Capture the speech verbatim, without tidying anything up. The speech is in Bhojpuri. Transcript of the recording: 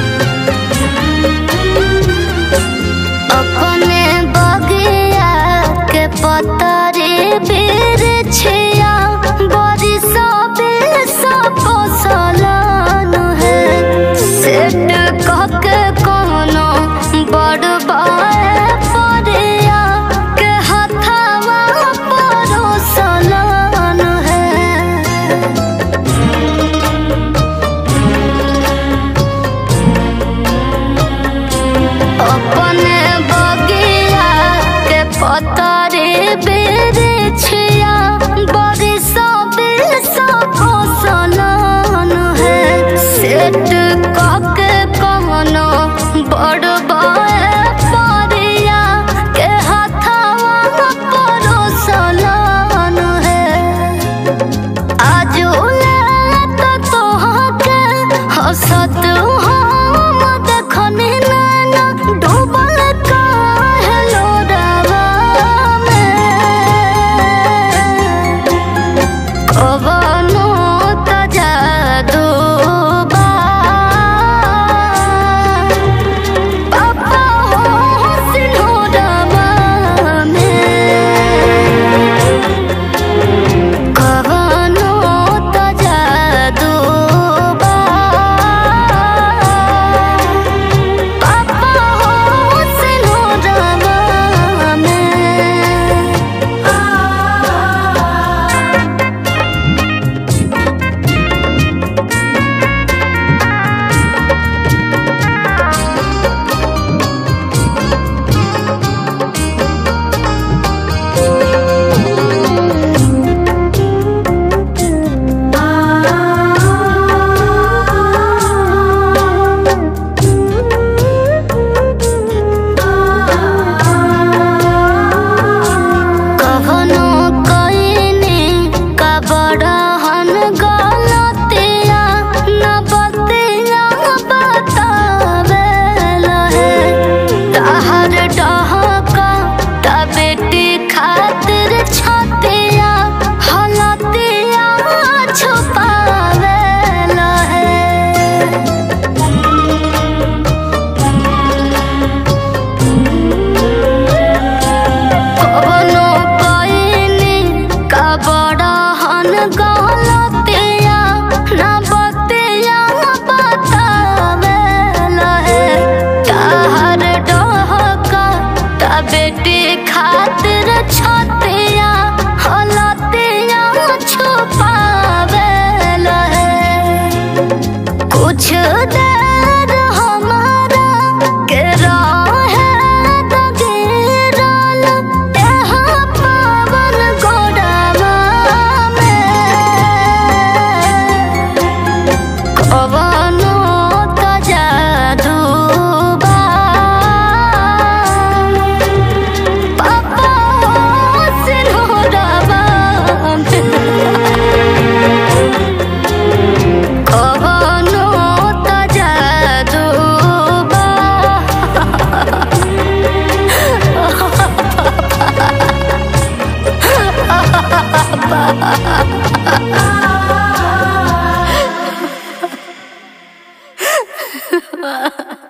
अपने बगिया के पतरे बिरछिया बड़ी सबे सब सलन है सेट कहके कोनो बड़ बाए परिया के हथवा परोसलन है। अपने बगिया के पतरे बिरछिया बड़ी सबे सब सलन है सेट कहके कोनो बड़ बाए परिया के हथवा परोसलन है। आजुले तो तोहके हंसत हम देखनी नैना डूबल काहे लोरावा में कवनो त जादू बा पापा हो सिंहोरावा में कवनो त जादू बा पापा हो सिंहोरावा में। कवनो कइनी का बड़हन गलतिया न बतिया बतावेला है तहर डहका ता बेटी खातिर छतिया हलतिया छुपावेला है। कवनो कइनी का बड़हन गलतिया न बतिया बतावेला है तहर डहका ता बेटी खातिर छतिया हलतिया छुपावेला है। कुछ देर हमारा के रहे दगिरल यहाँ पावन गोड़ावा में कवनो त जादू बा पापा हो सिंहोरावा में कवनो त जादू बा पापा